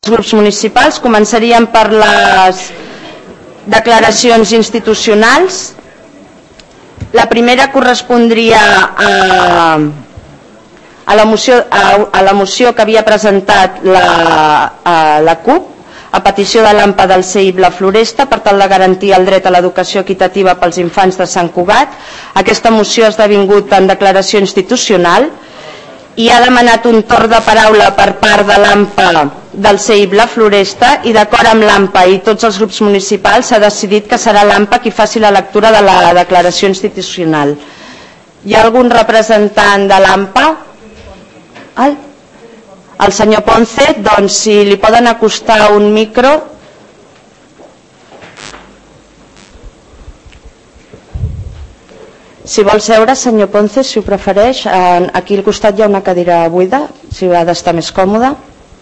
grups municipals. Començaríem per les declaracions institucionals. La primera correspondria a la moció que havia presentat la CUP a petició de l'AMPA del CEIP La Floresta per tal de garantir el dret a l'educació equitativa pels infants de Sant Cugat. Aquesta moció ha esdevingut en declaració institucional i ha demanat un torn de paraula per part de l'AMPA del CEIP La Floresta i d'acord amb l'AMPA i tots els grups municipals s'ha decidit que serà l'AMPA qui faci la lectura de la declaració institucional. Hi ha algun representant de l'AMPA? El senyor Ponce, doncs si li poden acostar un micro. Si vol seure, senyor Ponce, si ho prefereix, aquí al costat hi ha una cadira buida, si ha d'estar més còmode.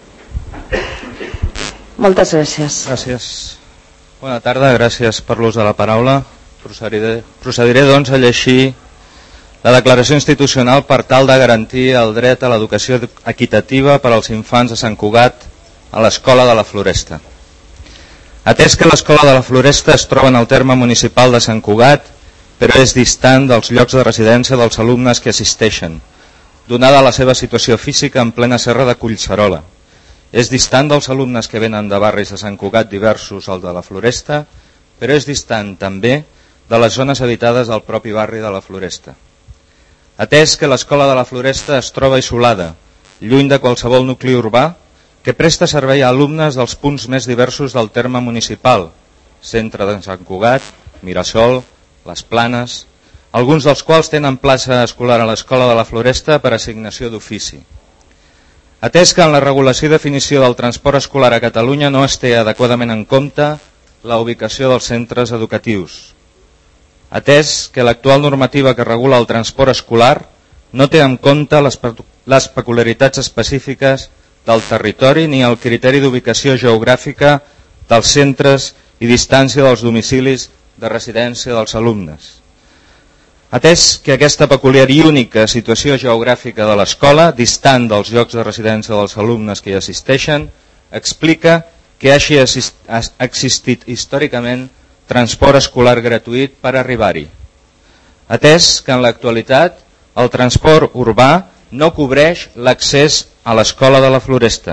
Moltes gràcies. Gràcies. Bona tarda, gràcies per l'ús de la paraula. Procediré doncs a llegir la declaració institucional per tal de garantir el dret a l'educació equitativa per als infants de Sant Cugat a l'Escola de la Floresta. Atès que l'Escola de la Floresta es troba en el terme municipal de Sant Cugat, però és distant dels llocs de residència dels alumnes que assisteixen, donada la seva situació física en plena serra de Collserola. És distant dels alumnes que venen de barris de Sant Cugat diversos al de la Floresta, però és distant també de les zones habitades del propi barri de la Floresta. Atès que l'Escola de la Floresta es troba isolada, lluny de qualsevol nucli urbà, que presta servei a alumnes dels punts més diversos del terme municipal, centre de Sant Cugat, Mirasol, Les Planes, alguns dels quals tenen plaça escolar a l'Escola de la Floresta per assignació d'ofici. Atès que en la regulació i definició del transport escolar a Catalunya no es té adequadament en compte la ubicació dels centres educatius. Atès que l'actual normativa que regula el transport escolar no té en compte les peculiaritats específiques del territori ni el criteri d'ubicació geogràfica dels centres i distància dels domicilis de residència dels alumnes. Atès que aquesta peculiar i única situació geogràfica de l'escola, distant dels llocs de residència dels alumnes que hi assisteixen, explica que hagi existit històricament transport escolar gratuït per arribar-hi. Atès que en l'actualitat el transport urbà no cobreix l'accés a l'Escola de la Floresta.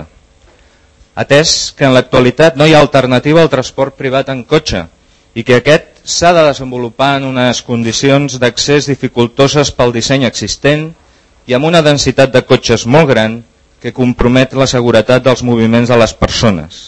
Atès que en l'actualitat no hi ha alternativa al transport privat en cotxe i que aquest s'ha de desenvolupar en unes condicions d'accés dificultoses pel disseny existent i amb una densitat de cotxes molt gran que compromet la seguretat dels moviments de les persones.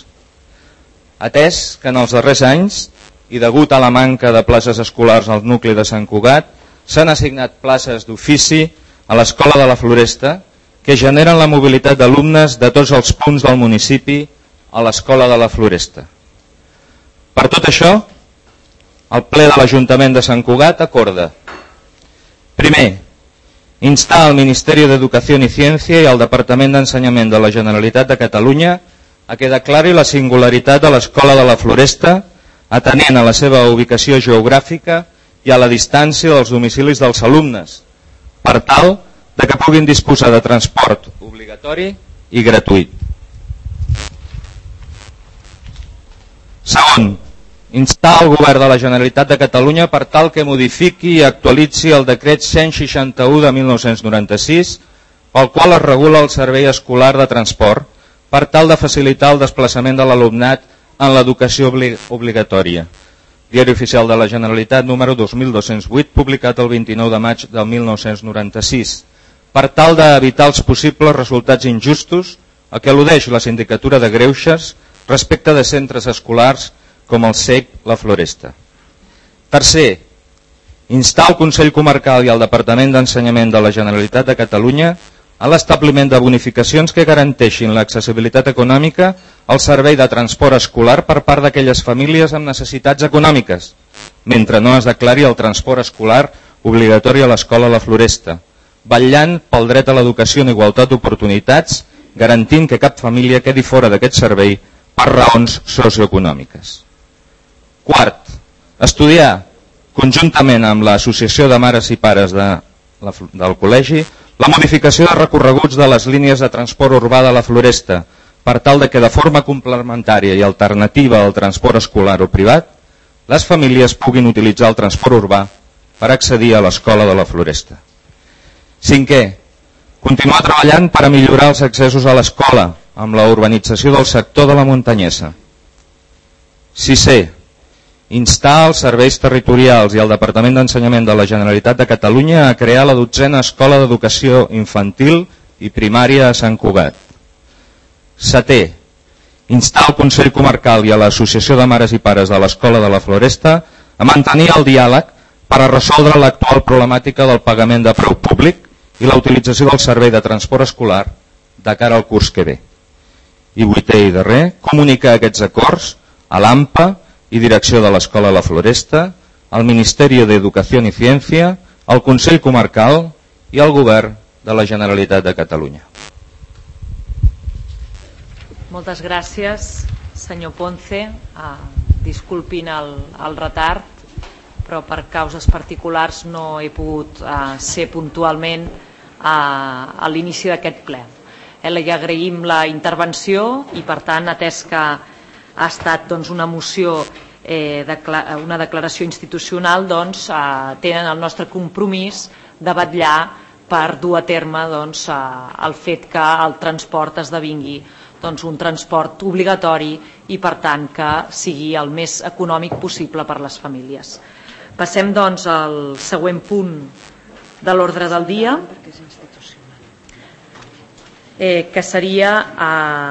Atès que en els darrers anys i degut a la manca de places escolars al nucli de Sant Cugat, s'han assignat places d'ofici a l'Escola de la Floresta que generen la mobilitat d'alumnes de tots els punts del municipi a l'Escola de la Floresta. Per tot això, el ple de l'Ajuntament de Sant Cugat acorda: primer, instar al Ministeri d'Educació i Ciència i al Departament d'Ensenyament de la Generalitat de Catalunya a que declari la singularitat de l'Escola de la Floresta atenent a la seva ubicació geogràfica i a la distància dels domicilis dels alumnes, per tal de que puguin disposar de transport obligatori i gratuït. Segon, instar el Govern de la Generalitat de Catalunya per tal que modifiqui i actualitzi el decret 161 de 1996, pel qual es regula el servei escolar de transport, per tal de facilitar el desplaçament de l'alumnat en l'educació obligatòria. Diari Oficial de la Generalitat número 2208, publicat el 29 de maig del 1996, per tal d'evitar els possibles resultats injustos a què al·ludeix la Sindicatura de Greuges respecte de centres escolars com el CEIP La Floresta. Tercer, instar el Consell Comarcal i el Departament d'Ensenyament de la Generalitat de Catalunya a l'establiment de bonificacions que garanteixin l'accessibilitat econòmica al servei de transport escolar per part d'aquelles famílies amb necessitats econòmiques, mentre no es declari el transport escolar obligatori a l'Escola La Floresta, vetllant pel dret a l'educació en igualtat d'oportunitats, garantint que cap família quedi fora d'aquest servei per raons socioeconòmiques. Quart, estudiar conjuntament amb l'Associació de Mares i Pares del Col·legi la modificació de recorreguts de les línies de transport urbà de la Floresta per tal de que de forma complementària i alternativa al transport escolar o privat, les famílies puguin utilitzar el transport urbà per accedir a l'escola de la Floresta. 5è, continuar treballant per a millorar els accessos a l'escola amb la urbanització del sector de la Muntanyesa. 6è, instar els serveis territorials i el Departament d'Ensenyament de la Generalitat de Catalunya a crear la 12a Escola d'Educació Infantil i Primària a Sant Cugat. 7è, instar el Consell Comarcal i a l'Associació de Mares i Pares de l'Escola de la Floresta a mantenir el diàleg per a resoldre l'actual problemàtica del pagament de preu públic i la utilització del servei de transport escolar de cara al curs que ve. I 8è i darrer, comunicar aquests acords a l'AMPA i direcció de l'Escola La Floresta, al Ministeri d'Educació i Ciència, al Consell Comarcal i al Govern de la Generalitat de Catalunya. Moltes gràcies, senyor Ponce. Disculpin el retard, però per causes particulars no he pogut ser puntualment a l'inici d'aquest ple. Li agraïm la intervenció i, per tant, atès que ha estat una moció, una declaració institucional, tenen el nostre compromís de vetllar per dur a terme el fet que el transport esdevingui un transport obligatori i, per tant, que sigui el més econòmic possible per les famílies. Passem, al següent punt de l'ordre del dia, que seria